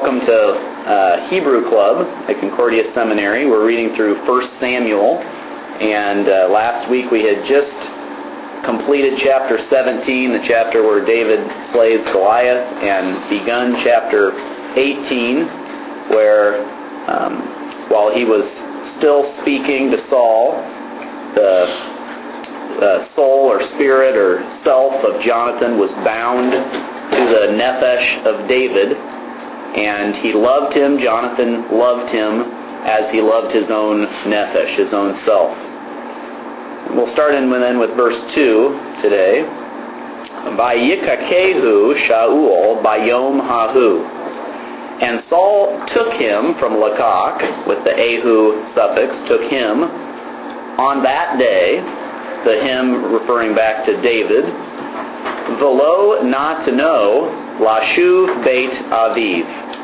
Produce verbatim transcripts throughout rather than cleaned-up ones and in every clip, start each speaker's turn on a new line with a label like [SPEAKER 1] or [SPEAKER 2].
[SPEAKER 1] welcome to uh, Hebrew Club at Concordia Seminary. We're reading through First Samuel, and uh, last week we had just completed chapter seventeen, the chapter where David slays Goliath, and begun chapter eighteen, where um, while he was still speaking to Saul, the uh, soul or spirit or self of Jonathan was bound to the nephesh of David, and he loved him. Jonathan loved him as he loved his own nephesh, his own self. We'll start in then with verse two today. Vayikakehu Shaul bayom hahu. And Saul took him from Lakach, with the Ahu suffix, took him on that day, the him referring back to David, Velo not to know, Lashuv Beit Aviv.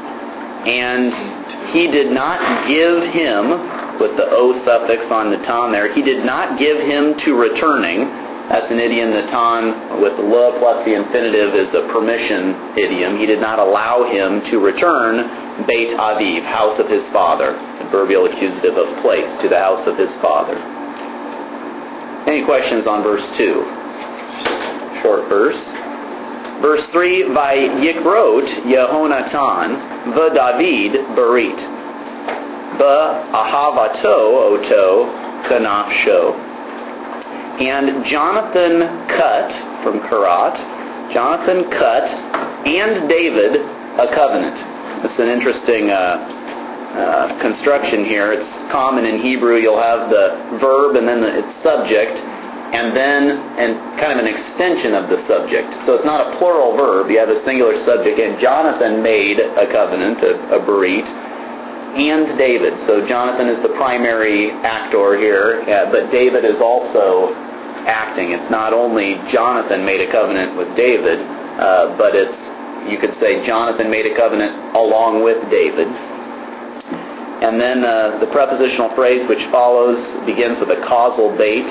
[SPEAKER 1] And he did not give him, with the O suffix on Natan there, he did not give him to returning. That's an idiom. Natan with le plus the infinitive is a permission idiom. He did not allow him to return Beit Aviv, house of his father, adverbial accusative of place, to the house of his father. Any questions on verse two? Short verse. Verse three, Vayikrot Yehonatan v'David Berit ba'ahavato oto kanafsho. And Jonathan cut, from Karat, Jonathan cut, and David a covenant. It's an interesting uh, uh, construction here. It's common in Hebrew. You'll have the verb and then the, its subject, and then and kind of an extension of the subject. So it's not a plural verb. You have a singular subject. And Jonathan made a covenant, a, a berit, and David. So Jonathan is the primary actor here, uh, but David is also acting. It's not only Jonathan made a covenant with David, uh, but it's, you could say, Jonathan made a covenant along with David. And then uh, the prepositional phrase which follows begins with a causal bait.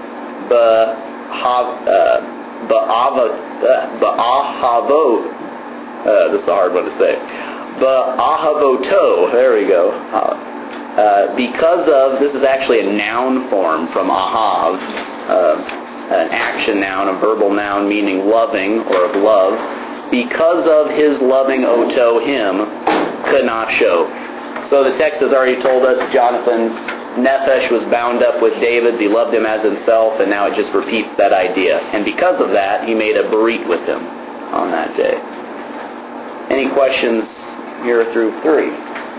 [SPEAKER 1] Ba'ahavo, uh, this is a hard one to say. Ba'ahavoto, there we go. Uh, because of, this is actually a noun form from ahav, uh, an action noun, a verbal noun meaning loving or of love. Because of his loving oto, him, kanafsho. So the text has already told us Jonathan's nephesh was bound up with David's. He loved him as himself, and now it just repeats that idea. And because of that, he made a berit with him on that day. Any questions here through three?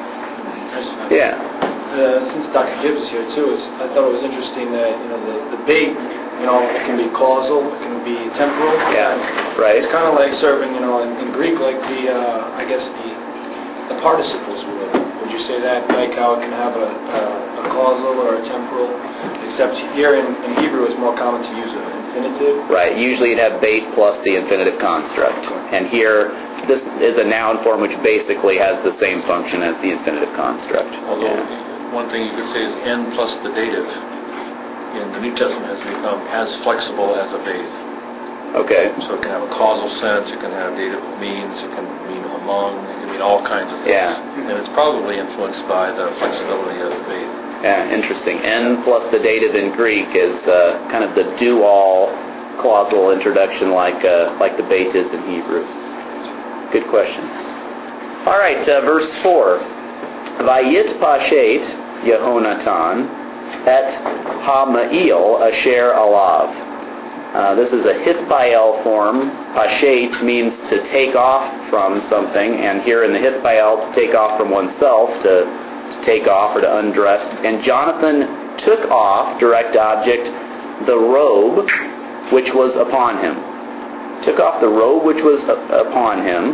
[SPEAKER 1] Yeah.
[SPEAKER 2] Uh, since Doctor Gibbs is here too, is, I thought it was interesting that you know the, the bait, you know, it can be causal, it can be temporal.
[SPEAKER 1] Yeah, right.
[SPEAKER 2] It's kind of like serving, you know, in, in Greek, like the uh, I guess the the participles would. Would you say that, like how it can have a, a, a causal or a temporal? Except here in, in Hebrew, it's more common to use an infinitive.
[SPEAKER 1] Right. Usually you'd have bait plus the infinitive construct, and here this is a noun form which basically has the same function as the infinitive construct.
[SPEAKER 3] Although
[SPEAKER 1] yeah.
[SPEAKER 3] One thing you could say is n plus the dative in the New Testament has become as flexible as a base.
[SPEAKER 1] Okay.
[SPEAKER 3] So it can have a causal sense, it can have dative means, it can mean among, it can mean all kinds of things.
[SPEAKER 1] Yeah.
[SPEAKER 3] And it's probably influenced by the flexibility of the base.
[SPEAKER 1] Yeah, interesting. N plus the dative in Greek is uh, kind of the do-all clausal introduction like uh, like the bait is in Hebrew. Good question. All right, uh, verse four. Vayit pashet Yehonatan et ha'ma'il asher alav. Uh, this is a Hithpael form. Pashet means to take off from something, and here in the Hithpael, to take off from oneself, to, to take off or to undress. And Jonathan took off, direct object, the robe which was upon him. Took off the robe which was upon him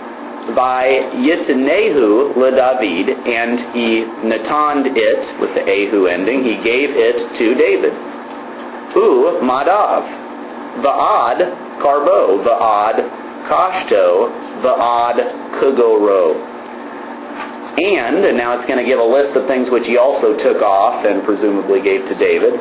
[SPEAKER 1] by Yitnehu LeDavid, and he nataned it, with the Ahu ending, he gave it to David. U Madav, Va'ad Karbo, Va'ad Kashto, Va'ad Kugoro. And, and now it's going to give a list of things which he also took off and presumably gave to David,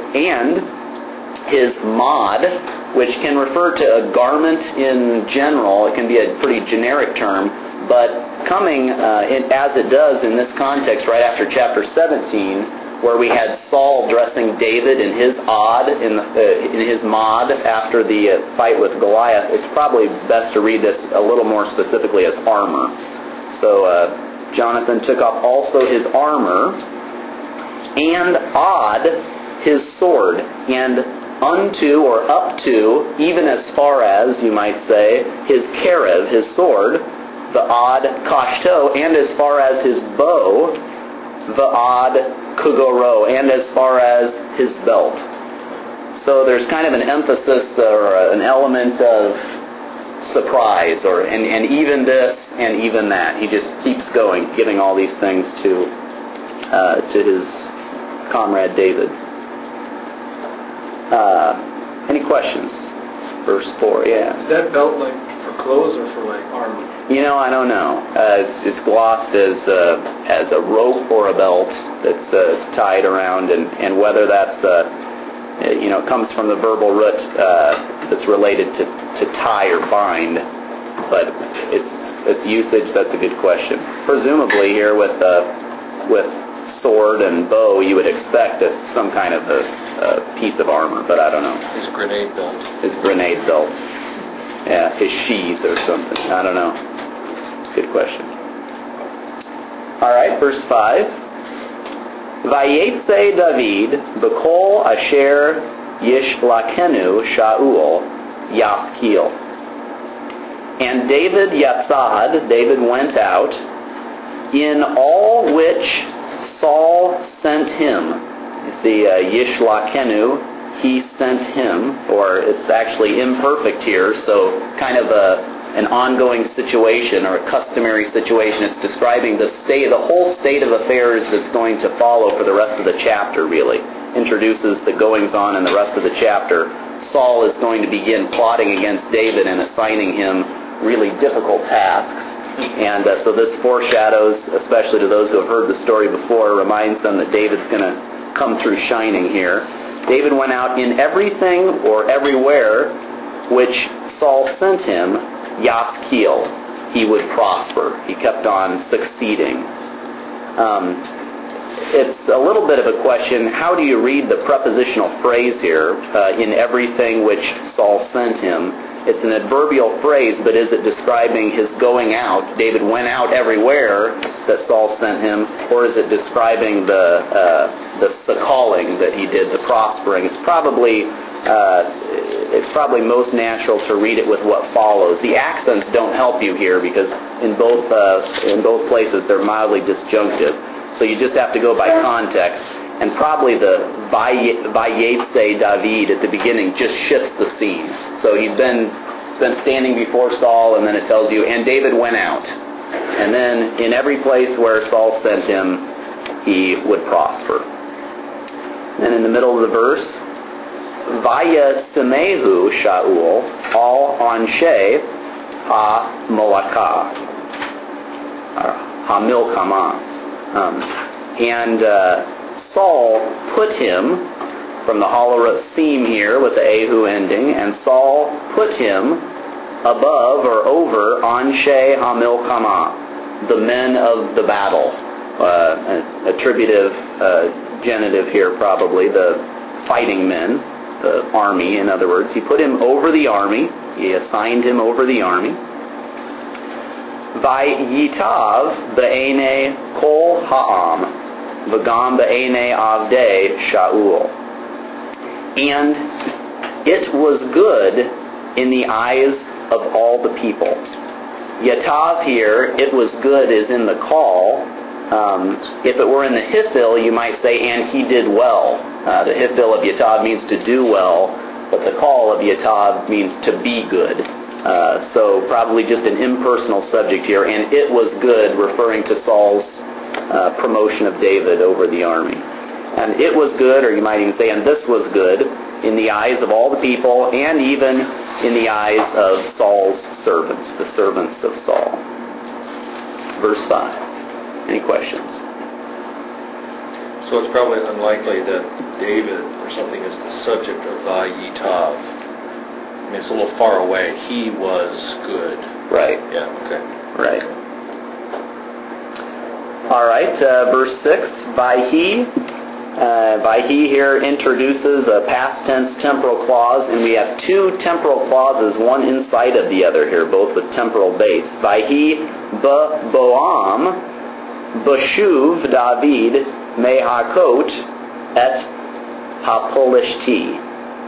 [SPEAKER 1] and his mod, which can refer to a garment in general. It can be a pretty generic term. But coming, uh, in, as it does in this context, right after chapter seventeen, where we had Saul dressing David in his odd, in, the, uh, in his mod after the uh, fight with Goliath, it's probably best to read this a little more specifically as armor. So uh, Jonathan took off also his armor, and odd his sword, and unto or up to, even as far as, you might say, his kerev, his sword, the odd kashto, and as far as his bow, the odd kugoro, and as far as his belt. So there's kind of an emphasis or an element of surprise, or and, and even this and even that. He just keeps going, giving all these things to uh, to his comrade David. Uh, any questions? Verse four, yeah.
[SPEAKER 2] Is that belt like for clothes or for like armor?
[SPEAKER 1] You know, I don't know. Uh, it's, it's glossed as uh, as a rope or a belt that's uh, tied around, and, and whether that's uh, you know comes from the verbal root uh, that's related to, to tie or bind, but its its usage, that's a good question. Presumably here with uh, with sword and bow, you would expect a, some kind of a, a piece of armor, but I don't know.
[SPEAKER 3] His grenade belt.
[SPEAKER 1] His grenade belt. Yeah, his sheath or something. I don't know. Good question. All right, verse five. Vayetze David b'kol asher yishlakenu Shaul yaskil. And David yatzad, David went out, in all which Saul sent him. You see, uh, yishlakenu, he sent him, or it's actually imperfect here, so kind of a an ongoing situation or a customary situation. It's describing the state, the whole state of affairs that's going to follow for the rest of the chapter, really. Introduces the goings-on in the rest of the chapter. Saul is going to begin plotting against David and assigning him really difficult tasks. And uh, so this foreshadows, especially to those who have heard the story before, reminds them that David's going to come through shining here. David went out in everything or everywhere which Saul sent him, Yaskil, he would prosper. He kept on succeeding. Um, it's a little bit of a question, how do you read the prepositional phrase here, uh, in everything which Saul sent him? It's an adverbial phrase, but is it describing his going out? David went out everywhere that Saul sent him, or is it describing the uh, the, the calling that he did, the prospering? It's probably uh, it's probably most natural to read it with what follows. The accents don't help you here because in both uh, in both places they're mildly disjunctive, so you just have to go by context. And probably the Vayetze David at the beginning just shifts the scene. So he's been, he's been standing before Saul, and then it tells you, and David went out. And then in every place where Saul sent him, he would prosper. Then in the middle of the verse, Vayasemehu Shaul al anshe ha-molakah, or ha-milkamah. Um, and... Uh, Saul put him, from the hollow seam here with the Ahu ending, and Saul put him above or over Anshe HaMilkamah, the men of the battle. Uh, attributive uh, genitive here probably, the fighting men, the army in other words. He put him over the army. He assigned him over the army. Vayitav be'enei kol ha'am. V'gam be'enei avdei Shaul. And it was good in the eyes of all the people. Yatav here, it was good, is in the call. Um, if it were in the Hithil, you might say, and he did well. Uh, the Hithil of Yatav means to do well, but the call of Yatav means to be good. Uh, so probably just an impersonal subject here, and it was good, referring to Saul's Uh, promotion of David over the army. And it was good, or you might even say, and this was good, in the eyes of all the people, and even in the eyes of Saul's servants, the servants of Saul. Verse five. Any questions?
[SPEAKER 3] So it's probably unlikely that David or something is the subject of Vayitav. I mean, it's a little far away. He was good.
[SPEAKER 1] Right.
[SPEAKER 3] Yeah, okay.
[SPEAKER 1] Right. All right, uh, verse six, Vayhi. Uh, Vayhi here introduces a past tense temporal clause, and we have two temporal clauses, one inside of the other here, both with temporal base. Vayhi Boam Bashuv David Mehakot et Hapolishti.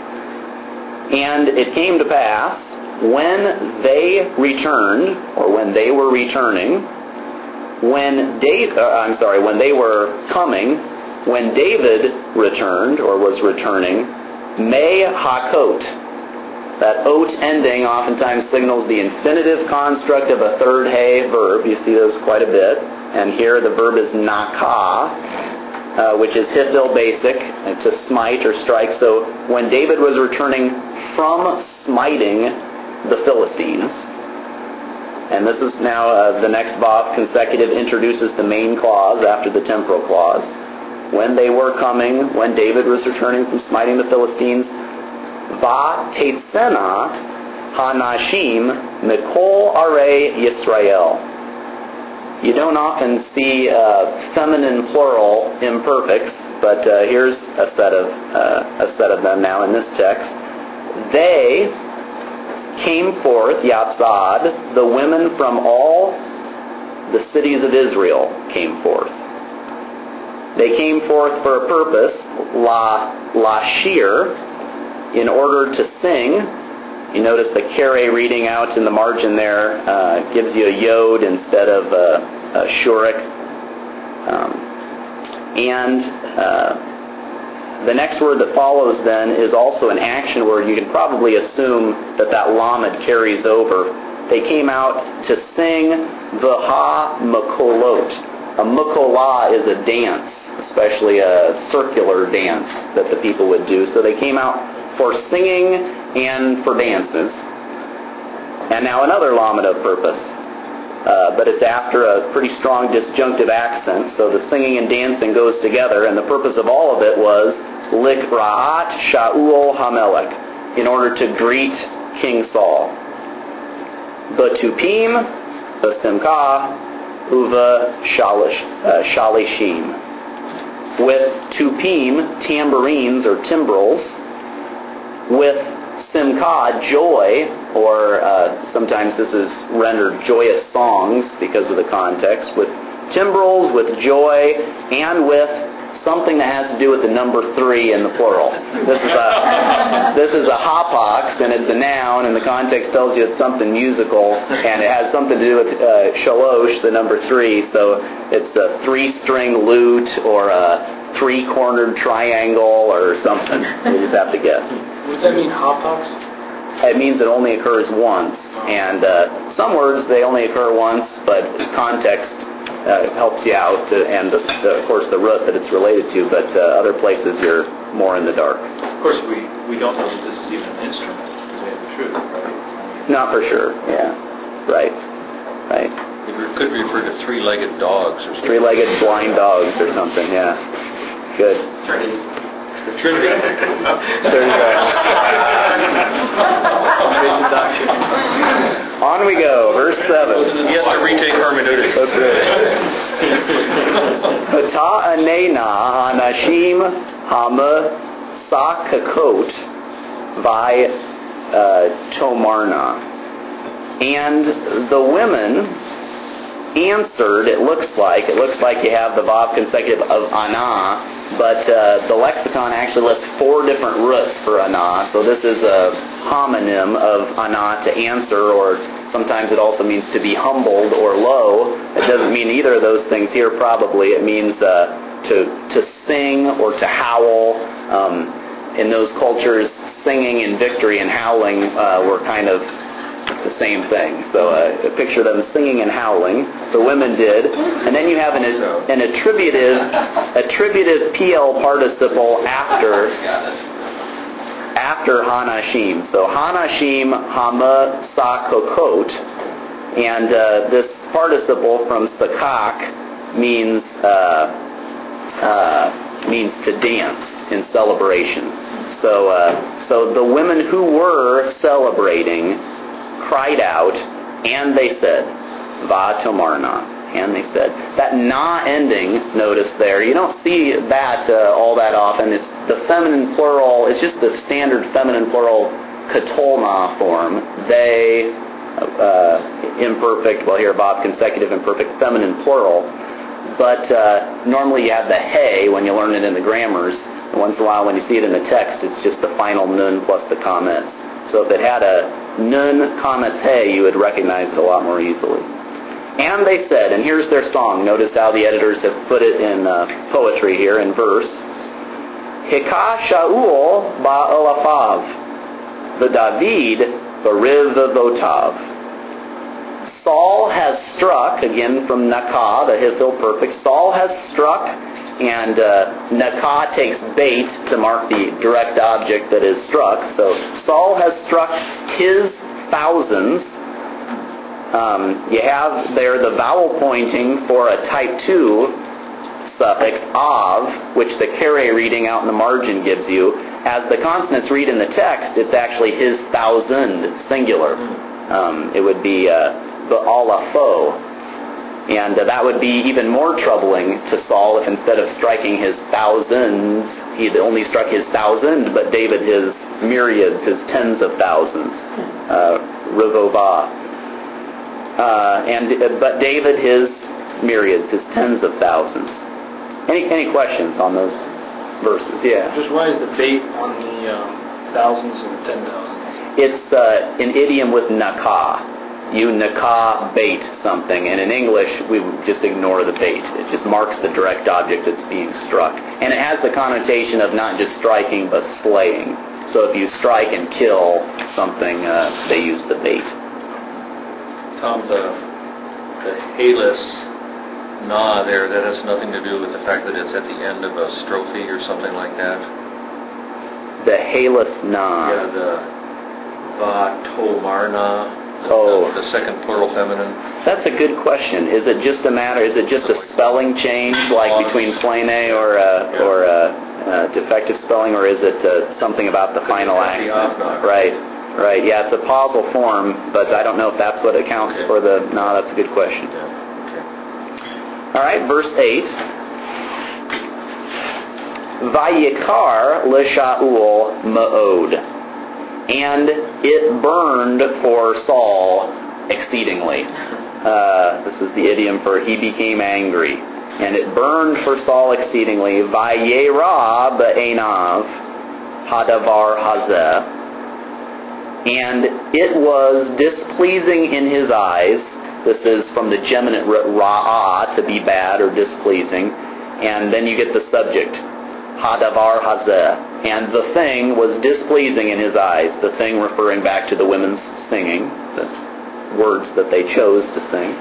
[SPEAKER 1] And it came to pass, when they returned, or when they were returning, when David, uh, I'm sorry, when they were coming, when David returned, or was returning, Mehakot, that ot ending oftentimes signals the infinitive construct of a third he verb. You see those quite a bit. And here the verb is nakah, uh, which is hifil basic, and to smite or strike. So when David was returning from smiting the Philistines, and this is now uh, the next vav consecutive introduces the main clause after the temporal clause. When they were coming, when David was returning from smiting the Philistines, Va Tetzena Hanashim Mikol Arei Yisrael. You don't often see uh, feminine plural imperfects, but uh, here's a set of uh, a set of them now in this text. They came forth, Yatzad, the women from all the cities of Israel came forth. They came forth for a purpose, la lashir, in order to sing. You notice the kere reading out in the margin there uh, gives you a yod instead of a, a shurik. Um, and uh, the next word that follows then is also an action word. You can probably assume that that lamed carries over. They came out to sing v'ha makolot. A mukolah is a dance, especially a circular dance that the people would do. So they came out for singing and for dances. And now another lamed of purpose. Uh, but it's after a pretty strong disjunctive accent. So the singing and dancing goes together. And the purpose of all of it was likra'at Shaul Hamelech, in order to greet King Saul. Batupim, Basimka, Uva Shalishim. With tupim, tambourines or timbrels. With simcha, joy, or uh, sometimes this is rendered joyous songs because of the context. With timbrels, with joy, and with something that has to do with the number three in the plural. This is a this is a hapax, and it's a noun, and the context tells you it's something musical, and it has something to do with uh, shalosh, the number three. So it's a three-string lute or a three-cornered triangle or something. You just have to guess.
[SPEAKER 2] What does that mean, hapax?
[SPEAKER 1] It means it only occurs once, and uh, some words they only occur once, but context Uh, helps you out, to, and the, the, of course the root that it's related to, but uh, other places you're more in the dark.
[SPEAKER 3] Of course, we, we don't know that this is even an instrument, because we have the truth, right?
[SPEAKER 1] Not for sure, yeah. Right, right.
[SPEAKER 3] It could refer to three-legged dogs or something.
[SPEAKER 1] Three-legged blind dogs or something, yeah. Good.
[SPEAKER 3] Trinity. The Trinity.
[SPEAKER 1] There you go. On we go, verse seven.
[SPEAKER 3] He has to retake hermeneutics.
[SPEAKER 1] That's it. Hata'anena hanashim hama sakakot by tomarna. And the women answered, it looks like, it looks like you have the vav consecutive of ana, but uh, the lexicon actually lists four different roots for ana, so this is a homonym of ana, to answer, or sometimes it also means to be humbled or low. It doesn't mean either of those things here probably. It means uh, to, to sing or to howl. Um, in those cultures, singing in victory and howling uh, were kind of the same thing. So uh, picture them singing and howling. The women did. And then you have an, an attributive attributive P L participle after after Hanashim. So Hanashim Hama Sakokot. And uh, this participle from Sakak means uh, uh, means to dance in celebration. So uh, so the women who were celebrating cried out, and they said, Va Tomarna. And they said, that na ending, notice there, you don't see that uh, all that often. It's the feminine plural, it's just the standard feminine plural katolna form. They, uh, imperfect, well here Bob, consecutive imperfect, feminine plural. But uh, normally you have the hey when you learn it in the grammars. And once in a while when you see it in the text, it's just the final nun plus the comments. So if it had a nun, comments, hey, you would recognize it a lot more easily. And they said, and here's their song. Notice how the editors have put it in uh, poetry here, in verse. Hika Shaul ba'olafav, v'David b'rivavotav. Saul has struck, again from Nakah, the Hithil perfect. Saul has struck, and uh, Nakah takes bait to mark the direct object that is struck. So Saul has struck his thousands. Um, you have there the vowel pointing for a type two suffix, av, which the Kere reading out in the margin gives you. As the consonants read in the text, it's actually his thousand, singular. Um, it would be uh, the alafo. And uh, that would be even more troubling to Saul if instead of striking his thousands, he had only struck his thousand, but David his myriads, his tens of thousands. Uh, Revovah. Uh, and uh, but David his myriads, his tens of thousands. Any any questions on those verses? Yeah.
[SPEAKER 2] Just why is the bait on the um, thousands and ten thousands?
[SPEAKER 1] It's uh, an idiom with nakah. You nakah bait something, and in English we would just ignore the bait. It just marks the direct object that's being struck, and it has the connotation of not just striking but slaying. So if you strike and kill something, uh, they use the bait.
[SPEAKER 3] Tom, the, the halus na there, that has nothing to do with the fact that it's at the end of a strophe or something like that?
[SPEAKER 1] The halus na.
[SPEAKER 3] Yeah, the va tomarna, the,
[SPEAKER 1] oh.
[SPEAKER 3] the, the second plural feminine.
[SPEAKER 1] That's a good question. Is it just a matter, is it just a spelling change, like between plain A or uh,
[SPEAKER 3] yeah.
[SPEAKER 1] or uh, uh, defective spelling, or is it uh, something about the final accent? Right. Right, yeah, it's a pausal form, but I don't know if that's what accounts
[SPEAKER 3] okay.
[SPEAKER 1] for the... No, that's a good question.
[SPEAKER 3] Yeah. Okay.
[SPEAKER 1] All right, verse eight. Vayikar l'Shaul ma'od. And it burned for Saul exceedingly. Uh, this is the idiom for he became angry. And it burned for Saul exceedingly. Vayera ba'enav hadavar hazeh. And it was displeasing in his eyes. This is from the geminate ra'ah, to be bad or displeasing. And then you get the subject, hadavar hazeh. And the thing was displeasing in his eyes. The thing referring back to the women's singing, the words that they chose to sing.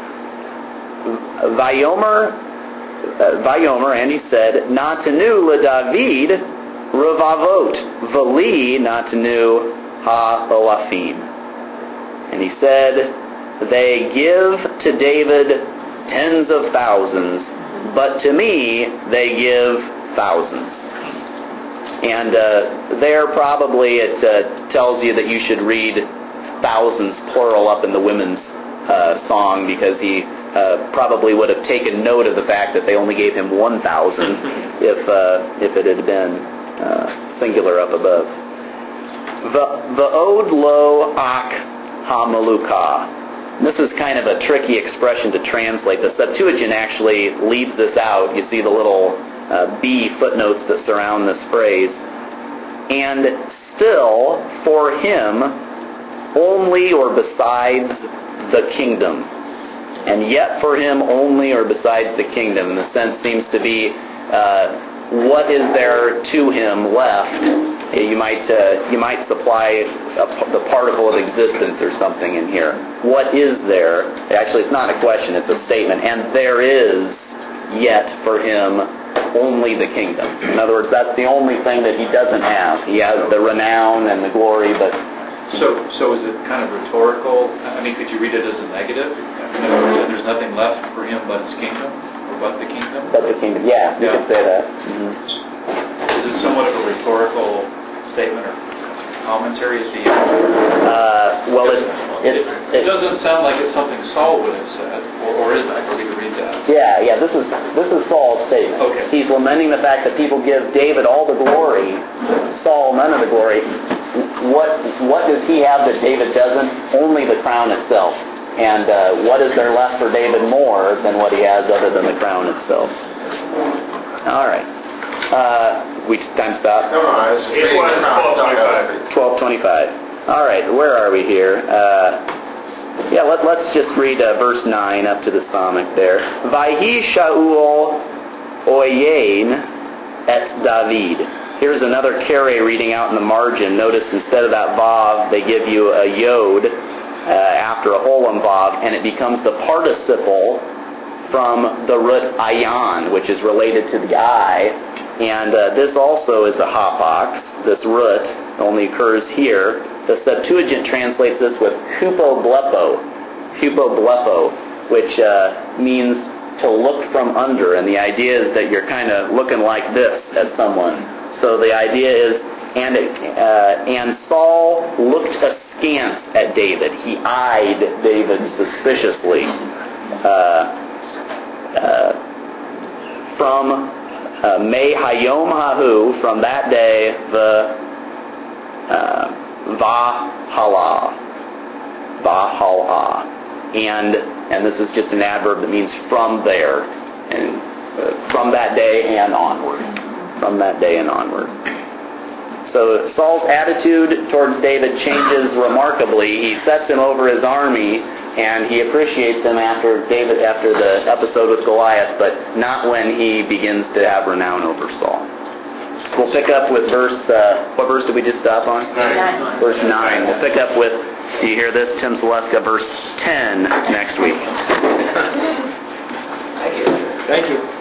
[SPEAKER 1] Vayomer, uh, Vayomer, and he said, Natanu LeDavid Revavot, Vali Natanu Ha-olafim. And he said, they give to David tens of thousands, but to me they give thousands. And uh, there probably it uh, tells you that you should read thousands plural up in the women's uh, song, because he uh, probably would have taken note of the fact that they only gave him one thousand if, uh, if it had been uh, singular up above. Va'od lo ak ha-maluka. This is kind of a tricky expression to translate. The Septuagint actually leaves this out. You see the little uh, B footnotes that surround this phrase. And still, for him, only or besides the kingdom. And yet for him, only or besides the kingdom. The sense seems to be, uh, what is there to him left? You might uh, you might supply a, the particle of existence or something in here. What is there? Actually, it's not a question, it's a statement. And there is yet for him only the kingdom. In other words, that's the only thing that he doesn't have. He has the renown and the glory, but...
[SPEAKER 4] So so is it kind of rhetorical? I mean, could you read it as a negative? In other words, there's nothing left for him but his kingdom? Or but the kingdom?
[SPEAKER 1] But the kingdom, yeah, you
[SPEAKER 4] yeah.
[SPEAKER 1] could say that. Mm-hmm.
[SPEAKER 4] Is it somewhat of a rhetorical statement? Or commentary at the end?
[SPEAKER 1] Uh, well, it's, it's,
[SPEAKER 4] It
[SPEAKER 1] it's
[SPEAKER 4] doesn't sound like it's something Saul would have said, or, or is that? Or we could read that.
[SPEAKER 1] yeah, yeah. This is this is Saul's statement.
[SPEAKER 4] Okay.
[SPEAKER 1] He's lamenting the fact that people give David all the glory, Saul none of the glory. What what does he have that David doesn't? Only the crown itself. And uh, what is there left for David more than what he has other than the crown itself? All right. Uh, we time stop.
[SPEAKER 5] No, no, it's
[SPEAKER 6] It was twelve twenty-five.
[SPEAKER 1] twelve twenty-five. All right, where are we here? Uh, yeah, let, let's just read uh, verse nine up to the Psalmic there. Vayhi Shaul Oyein et David. Here's another Kere reading out in the margin. Notice instead of that Vav, they give you a Yod uh, after a Olam Vav, and it becomes the participle from the root ayan, which is related to the eye. And uh, this also is a hapax. This root only occurs here. The Septuagint translates this with hupoblepo, hupoblepo, which uh, means to look from under. And the idea is that you're kind of looking like this at someone. So the idea is, and it, uh, and Saul looked askance at David. He eyed David suspiciously. Uh, Uh, from uh, May Hayom Hahu, from that day, the uh, Vahala, Vahala, and and this is just an adverb that means from there, and uh, from that day and onward, from that day and onward. So Saul's attitude towards David changes remarkably. He sets him over his army, and he appreciates him after David, after the episode with Goliath, but not when he begins to have renown over Saul. We'll pick up with verse, uh, what verse did we just stop on?
[SPEAKER 6] Nine.
[SPEAKER 1] Verse nine. We'll pick up with, do you hear this, Tim Zaleska, verse ten next week.
[SPEAKER 2] Thank you.